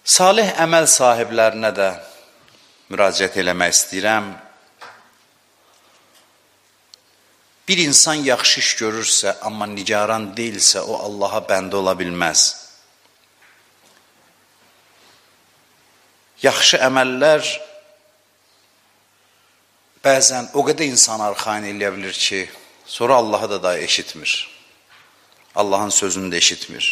Salih əməl sahiblərinə də müraciət eləmək istəyirəm. Bir insan yaxşı iş görürsə, amma nigaran deyilsə, o Allaha bəndə ola bilməz. Yaxşı əməllər bəzən o qədər insan arxain eləyə bilir ki, sonra Allahı da eşitmir. Allahın sözünü də eşitmir.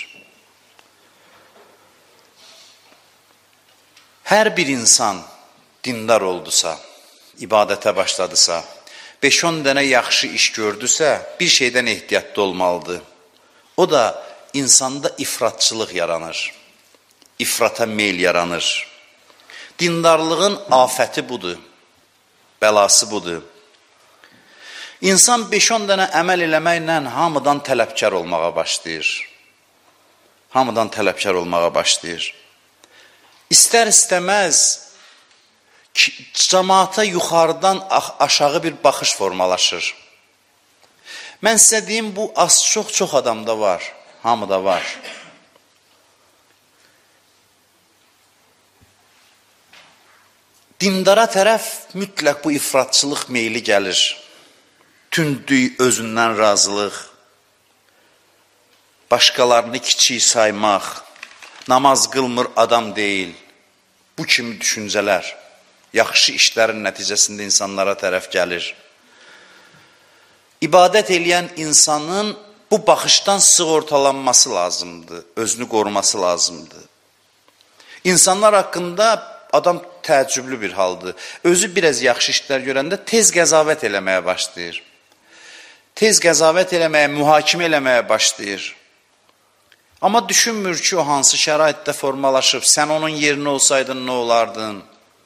Hər bir insan dindar oldusa, ibadətə başladısa, 5-10 dənə yaxşı iş gördüsə, bir şeydən ehtiyatlı olmalıdır. O da insanda ifratçılıq yaranır, ifrata meyl yaranır. Dindarlığın afəti budur, bəlası budur. İnsan 5-10 dənə əməl eləməklə hamıdan tələbkar olmağa başlayır. Hamıdan tələbkar olmağa başlayır. İstər-istəməz cəmaata yuxarıdan aşağı bir baxış formalaşır. Mən sizə deyim, bu az-çox adamda var, hamıda var. Dindara tərəf mütləq bu ifratçılıq meyli gəlir. Tündlük, özündən razılıq, başqalarını kiçik saymaq, namaz qılmır adam deyil. Bu kimi düşüncələr yaxşı işlərin nəticəsində insanlara tərəf gəlir. İbadət eləyən insanın bu baxışdan sığortalanması lazımdır, özünü qoruması lazımdır. İnsanlar haqqında adam təəccüblü bir haldır. Özü biraz yaxşı işlər görəndə tez qəzavət eləməyə başlayır. Tez qəzavət eləməyə, mühakimə eləməyə başlayır. Amma düşünmür ki, o hansı şəraitdə formalaşıb, sən onun yerinə olsaydın nə olardın?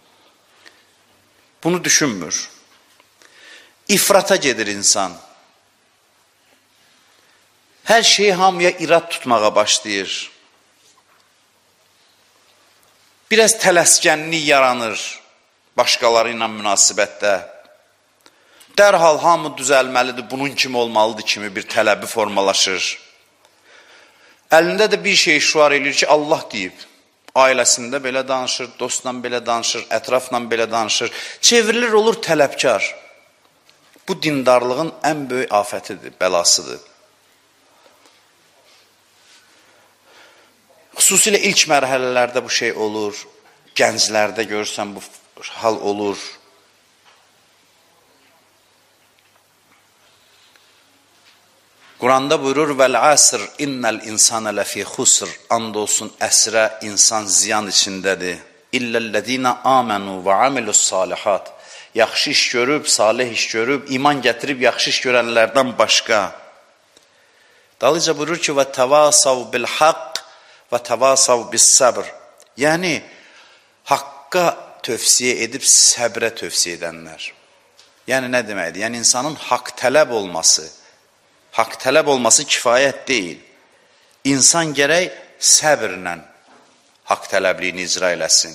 Bunu düşünmür. İfrata gedir insan. Hər şeyi hamıya irad tutmağa başlayır. Biraz tələskənlik yaranır başqaları ilə münasibətdə. Dərhal hamı düzəlməlidir, bunun kimi olmalıdır kimi bir tələbi formalaşır. Əlində də bir şey şüar edir ki, Allah deyib. Ailəsində belə danışır, dostla belə danışır, ətrafla belə danışır. Çevrilir, olur tələbkar. Bu dindarlığın ən böyük afətidir, bəlasıdır. Xüsusilə ilk mərhələlərdə bu şey olur. Gənclərdə görürsən bu hal olur. Quranda buyurur, vəl-əsr innəl insana ləfi xusr. And olsun əsrə insan ziyan içindədir. İlləl-ləzinə amənu və amilus salihat. Yaxşı iş görüb, salih iş görüb, iman gətirib yaxşı iş görənlərdən başqa. Dalıca buyurur ki, və təvasav bil-haqq və təvasav bis-səbr. Yəni, haqqa tövsiyə edib səbrə tövsiyə edənlər. Yəni, nə deməkdir? Yəni, insanın haqq tələb olması, haqq tələb olması kifayət deyil. İnsan gərək səbrlə haqq tələbliyini icra eləsin.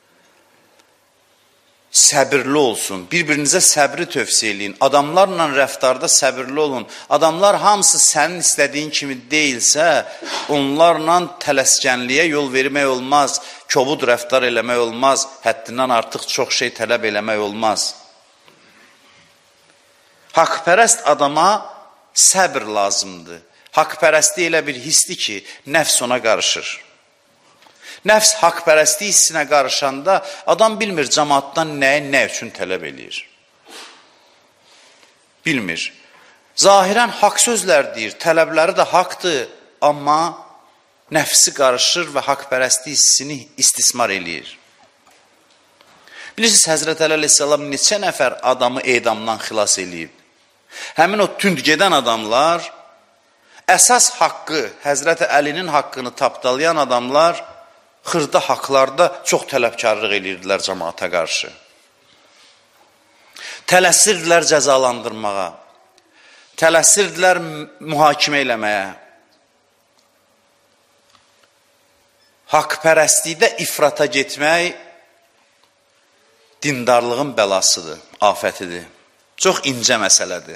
Səbirli olsun, bir-birinizə səbri tövsiyə eləyin. Adamlarla rəftarda səbirli olun. Adamlar hamısı sənin istədiyin kimi deyilsə, onlarla tələskənliyə yol vermək olmaz, kobud rəftar eləmək olmaz, həddindən artıq çox şey tələb eləmək olmaz. Haqpərəst adama səbr lazımdır. Haqpərəstlik elə bir hissdir ki, nəfs ona qarışır. Nəfs haqpərəstlik hissinə qarışanda adam bilmir cəmaatdan nəyi, nə üçün tələb eləyir. Bilmir. Zahirən haqq sözlər deyir, tələbləri də haqdır, amma nəfsi qarışır və haqpərəstlik hissini istismar eləyir. Bilirsiniz, Həzrət Əli əleyhissalam neçə nəfər adamı edamdan xilas eləyib. Həmin o tünd gedən adamlar, əsas haqqı, Həzrət Əlinin haqqını tapdalayan adamlar, xırda haqlarda çox tələbkarlıq edirdilər cəmaata qarşı. Tələsirdilər cəzalandırmağa, tələsirdilər mühakimə eləməyə. Haqpərəstlikdə ifrata getmək dindarlığın bəlasıdır, afətidir. Çox incə məsələdir.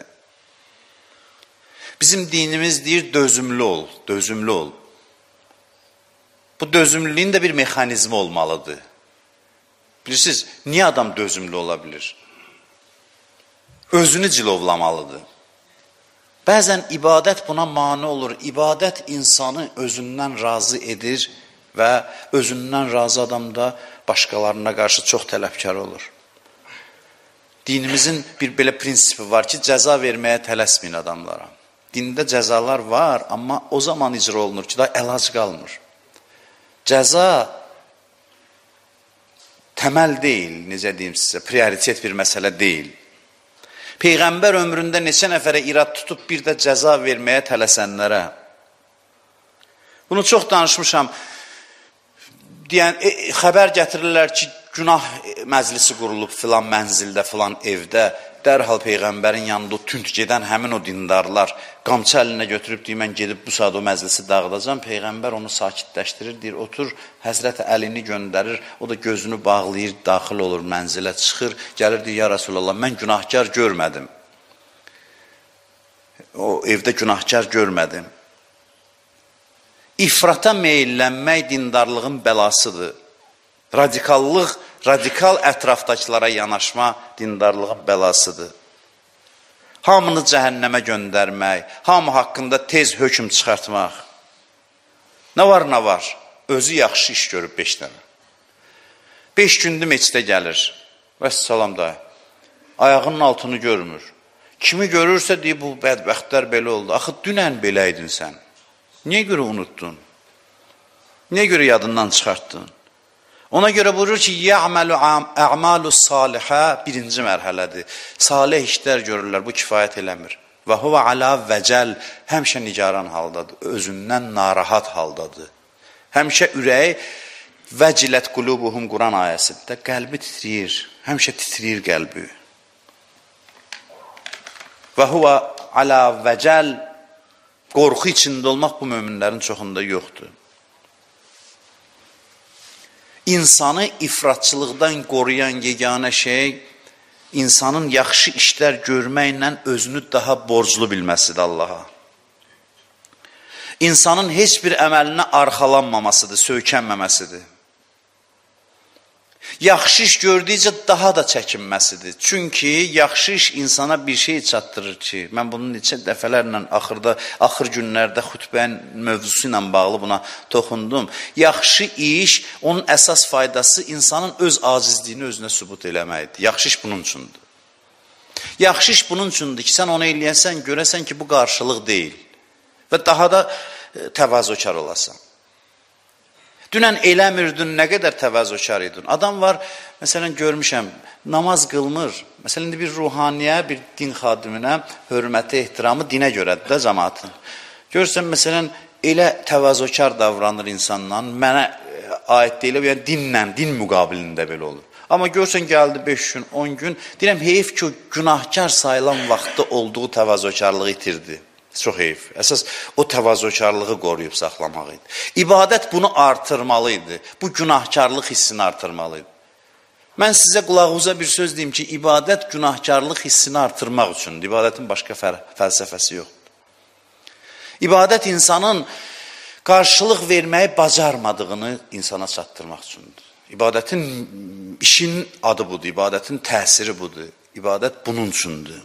Bizim dinimiz deyir, dözümlü ol, dözümlü ol. Bu dözümlülüyün də bir mexanizmi olmalıdır. Bilirsiniz, niyə adam dözümlü ola bilir? Özünü cilovlamalıdır. Bəzən ibadət buna mane olur. İbadət insanı özündən razı edir və özündən razı adam da başqalarına qarşı çox tələbkar olur. Dinimizin bir belə prinsipi var ki, cəza verməyə tələsməyin adamlara. Dində cəzalar var, amma o zaman icra olunur ki, da əlac qalmır. Cəza təməl deyil, necə deyim sizə, prioritet bir məsələ deyil. Peyğəmbər ömründə neçə nəfərə irad tutub bir də cəza verməyə tələsənlərə. Bunu çox danışmışam. Deyən, xəbər gətirirlər ki, günah məclisi qurulub filan mənzildə, filan evdə. Dərhal Peyğəmbərin yanında tünd gedən həmin o dindarlar qamçı əlinə götürüb deyir, mən gedib bu saat o məclisi dağıdacam. Peyğəmbər onu sakitləşdirir, deyir, otur, Həzrət Əlini göndərir, o da gözünü bağlayır, daxil olur mənzilə, çıxır, gəlir, deyir, ya Rasulallah, mən günahkar görmədim. O evdə günahkar görmədim. İfrata meyillənmək dindarlığın bəlasıdır. Radikal ətrafdakılara yanaşma dindarlığın bəlasıdır. Hamını cəhənnəmə göndərmək, hamı haqqında tez hökm çıxartmaq. Nə var? Özü yaxşı iş görüb 5 dənə. 5 gündür meçdə gəlir. Vəssalam da. Ayağının altını görmür. Kimi görürsə deyir, bu bədbəxtlər belə oldu. Axı dünən belə idin sən. Niyə görə unuttun? Niyə görə yadından çıxartdın? Ona görə buyurur ki, ya'malu a'malus salihə birinci mərhələdir. Salih işlər görürlər, bu kifayət eləmir. Və huve ala vəcəl, həmişə nigaran haldadır, özündən narahat haldadır. Həmişə ürəyi vəcilət qulubuhum Quran ayəsində qəlbi titriyir, həmişə titriyir qəlbi. Və huve ala vəcəl, qorxu içində olmaq bu möminlərin çoxunda yoxdur. İnsanı ifratçılıqdan qoruyan yeganə şey, insanın yaxşı işlər görməklə özünü daha borclu bilməsidir Allaha. İnsanın heç bir əməlinə arxalanmamasıdır, söykənməməsidir. Yaxşı iş gördükcə daha da çəkinməsidir. Çünki yaxşı iş insana bir şey çatdırır ki, mən bunun neçə dəfələrlə axır günlərdə xütbənin mövzusu ilə bağlı buna toxundum. Yaxşı iş, onun əsas faydası insanın öz acizliyini özünə sübut eləməkdir. Yaxşı iş bunun üçündür. Yaxşı iş bunun üçündür ki, sən onu eləyəsən, görəsən ki, bu qarşılıq deyil və daha da təvazökar olasan. Dünən eləmirdin, nə qədər təvazökar idin. Adam var, məsələn, görmüşəm, namaz qılmır. Məsələn, bir ruhaniyə, bir din xadiminə hörməti, ehtiramı dinə görədir də cəmaatın. Görürsən, məsələn, elə təvazökar davranır insandan, mənə aid deyil, yəni dinlə, din müqabilində belə olur. Amma görürsən, gəldi 5 gün, 10 gün, deyirəm, heyif ki, o günahkar sayılan vaxtda olduğu təvazökarlığı itirdi. Çox heyif. Əsas o təvazökarlığı qoruyub saxlamaq idi. İbadət bunu artırmalıydı. Bu günahkarlıq hissini artırmalıydı. Mən sizə qulağınıza bir söz deyim ki, ibadət günahkarlıq hissini artırmaq üçündür. İbadətin başqa fəlsəfəsi yoxdur. İbadət insanın qarşılıq verməyi bacarmadığını insana çatdırmaq üçündür. İbadətin işin adı budur, ibadətin təsiri budur. İbadət bunun üçündür.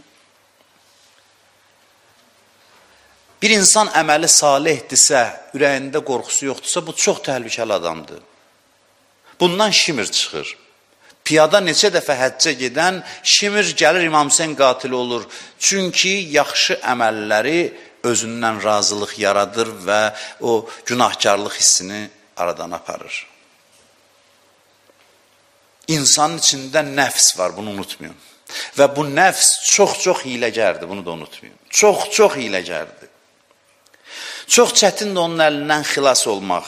Bir insan əməli salihdirsə, ürəyində qorxusu yoxdursa, bu çox təhlükəli adamdır. Bundan şimir çıxır. Piyada neçə dəfə həccə gedən şimir gəlir İmam Hüseyn qatili olur. Çünki yaxşı əməlləri özündən razılıq yaradır və o günahkarlıq hissini aradan aparır. İnsanın içində nəfs var, bunu unutmayın. Və bu nəfs çox-çox hiləgərdir, bunu da unutmayın. Çox-çox hiləgərdir. Çox çətindir onun əlindən xilas olmaq.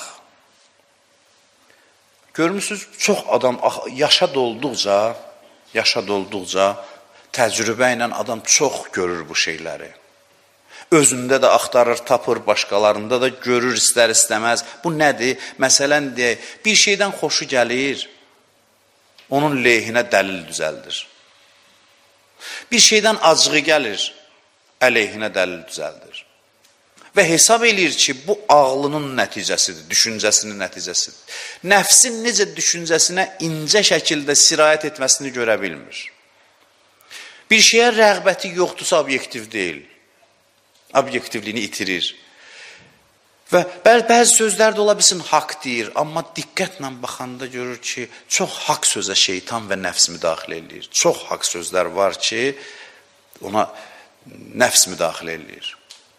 Görmürsünüz, çox adam yaşa dolduqca təcrübə ilə adam çox görür bu şeyləri. Özündə də axtarır, tapır, başqalarında da görür, istər-istəməz. Bu nədir? Məsələn deyək, bir şeydən xoşu gəlir, onun leyhinə dəlil düzəldir. Bir şeydən acığı gəlir, əleyhinə dəlil düzəldir. Və hesab eləyir ki, bu ağlının nəticəsidir, düşüncəsinin nəticəsidir. Nəfsin necə düşüncəsinə incə şəkildə sirayət etməsini görə bilmir. Bir şeyə rəğbəti yoxdursa obyektiv deyil. Obyektivliyini itirir. Və bəzi sözlər də ola bilsin, haqq deyir, amma diqqətlə baxanda görür ki, çox haqq sözə şeytan və nəfs müdaxilə eləyir. Çox haqq sözlər var ki, ona nəfs müdaxilə eləyir.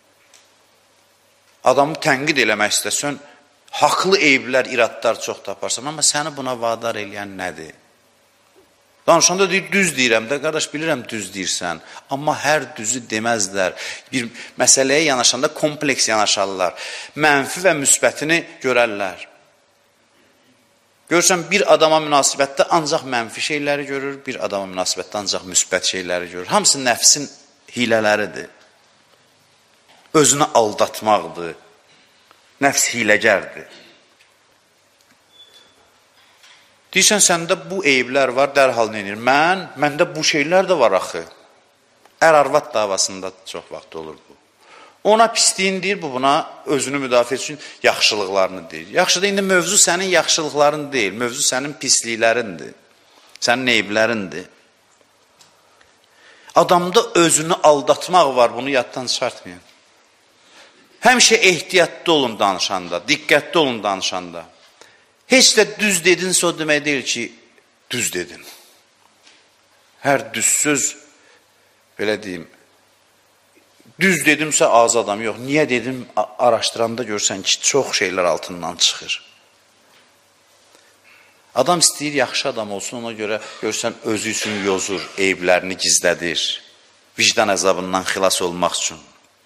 Adamı tənqid eləmək istəsən, haqlı eyblər, iradlar çox taparsan, amma səni buna vadar eləyən nədir? Danışanda deyir, düz deyirəm də, qardaş, bilirəm düz deyirsən, amma hər düzü deməzlər. Bir məsələyə yanaşanda kompleks yanaşarlar. Mənfi və müsbətini görərlər. Görürsən, bir adama münasibətdə ancaq mənfi şeyləri görür, bir adama münasibətdə ancaq müsbət şeyləri görür. Hamısı nəfsin hilələridir. Özünü aldatmaqdır. Nəfs hiləgərdir. Deyirsən, səndə bu eyblər var, dərhal neyinir? Məndə bu şeylər də var axı. Ər-arvad davasında çox vaxt olur bu. Ona pisliyin deyir, bu buna özünü müdafiə üçün yaxşılıqlarını deyir. Yaxşı da indi mövzu sənin yaxşılıqların deyil, mövzu sənin pisliklərindir. Sənin eyblərindir. Adamda özünü aldatmaq var, bunu yaddan çıxartmayın. Həmişə ehtiyatlı olun danışanda, diqqətli olun danışanda. Heç də düz dedinsə o demək deyil ki, düz dedin. Hər düz söz, belə deyim, düz dedimsə az adam yox. Niyə dedim, araşdıranda görsən ki, çox şeylər altından çıxır. Adam istəyir, yaxşı adam olsun, ona görə görsən özü üçün yozur, eyblərini gizlədir. Vicdan əzabından xilas olmaq üçün.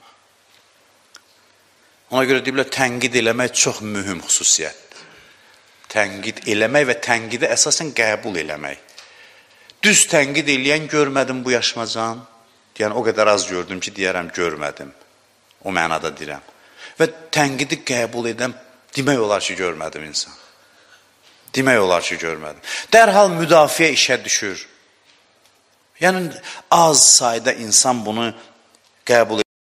Ona görə deyiblər, tənqid eləmək çox mühüm xüsusiyyətdir. Tənqid eləmək və tənqidi əsasən qəbul eləmək. Düz tənqid eləyən görmədim bu yaşmacan. Yəni, o qədər az gördüm ki, deyərəm, görmədim. O mənada deyirəm. Və tənqidi qəbul edən demək olar ki, görmədim insan. Demək olar ki, görmədim. Dərhal müdafiə işə düşür. Yəni, az sayda insan bunu qəbul edir.